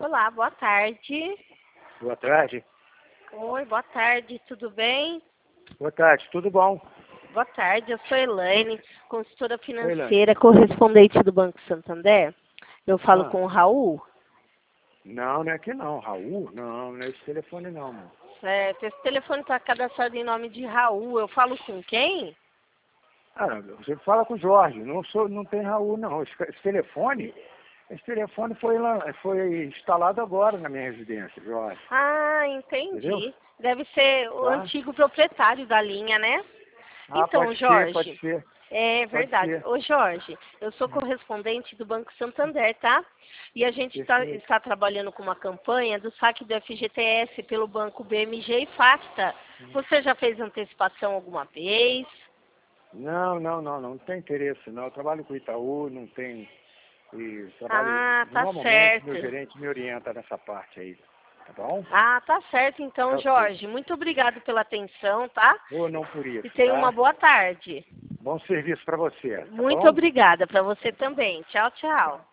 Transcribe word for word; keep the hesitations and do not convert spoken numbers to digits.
Olá, boa tarde. Boa tarde. Oi, boa tarde, tudo bem? Boa tarde, tudo bom? Boa tarde, eu sou Elaine, consultora Oi, Elaine. financeira, correspondente do Banco Santander. Eu falo Ah. com o Raul. Não, não é aqui não. Raul? Não, não é esse telefone não, mano. Certo, esse telefone está cadastrado em nome de Raul. Eu falo com quem? Ah, você fala com o Jorge. Não, sou, não tem Raul, não. Esse, esse telefone, esse telefone foi, lá, foi instalado agora na minha residência, Jorge. Ah, entendi. Entendeu? Deve ser o Tá? antigo proprietário da linha, né? Ah, Então, pode Jorge, ser, pode ser. é Pode verdade. ser. Ô, Jorge, eu sou correspondente do Banco Santander, tá? E a gente tá, Perfeito. está trabalhando com uma campanha do saque do F G T S pelo Banco B M G e Facta. Você já fez antecipação alguma vez? Não, não, não, não, não tem interesse, não. Eu trabalho com o Itaú, não tem. E trabalho. Ah, tá Normalmente meu certo. gerente me orienta nessa parte aí. Tá bom? Ah, tá certo então, Ok. Jorge. Muito obrigado pela atenção, tá? Ou não por E isso, tenha uma tá? boa tarde. Bom serviço para você, tá Muito bom? obrigada para você também. Tchau, tchau.